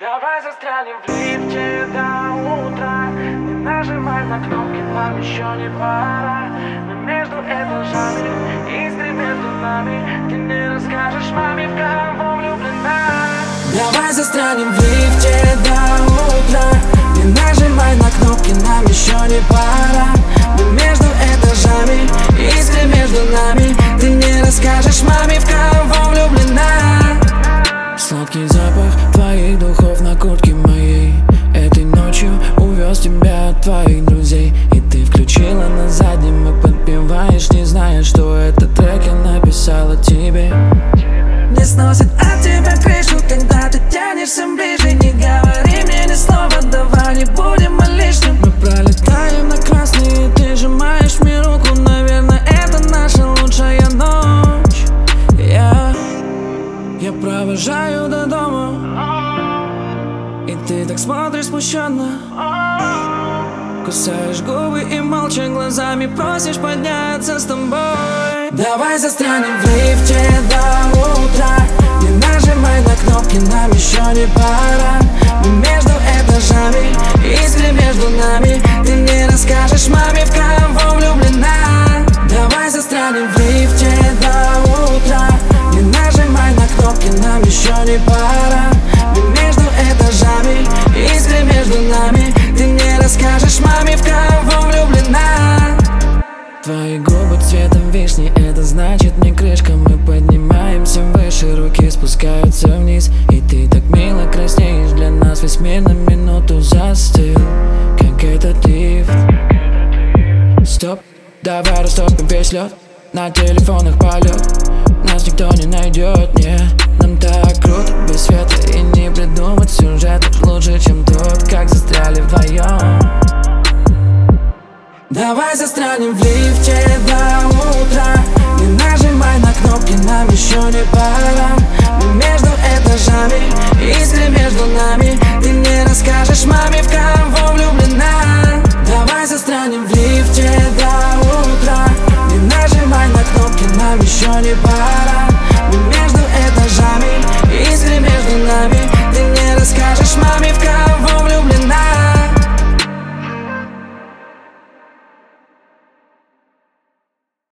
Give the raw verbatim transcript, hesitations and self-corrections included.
Давай застрянем в лифте до утра. Не нажимай на кнопки, нам еще не пора. Мы между этажами, искры между нами. Ты не расскажешь маме, в кого влюблена. Давай застрянем в лифте до утра. Не нажимай на кнопки, нам еще не пора. Мы между этажами, искры между нами. Ты не расскажешь маме, в кого влюблена. Сладкий запах твоих духов на куртке моей. Этой ночью увез тебя от твоих друзей. И ты включила на заднем и подпеваешь, не зная, что этот трек я написала тебе. Не сносит от тебя крышу, когда ты тянешься ближе. Не говори мне ни слова, давай не будем о лишнем. Мы пролетаем на красный, и ты сжимаешь мне руку. Наверное, это наша лучшая ночь. Я, я провожаю до дома, и ты так смотришь смущенно. Кусаешь губы и молча глазами просишь подняться с тобой. Давай застрянем в лифте до утра. Не нажимай на кнопки, нам еще не пора. Мы между этажами, искры между нами. Ты не расскажешь маме, в кого влюблена. Давай застрянем в лифте до утра. Не нажимай на кнопки, нам еще не пора. Мы между этажами, искры между нами. Ты не расскажешь маме, в кого влюблена. Твои губы цветом вишни, это значит не крышка. Мы поднимаемся выше, руки спускаются вниз. И ты так мило краснеешь, для нас весь мир на минуту застыл, как этот лифт. Стоп, давай растопим весь лед, на телефонах полет. Нас никто не найдет, не. Нам так круто без света и не придумать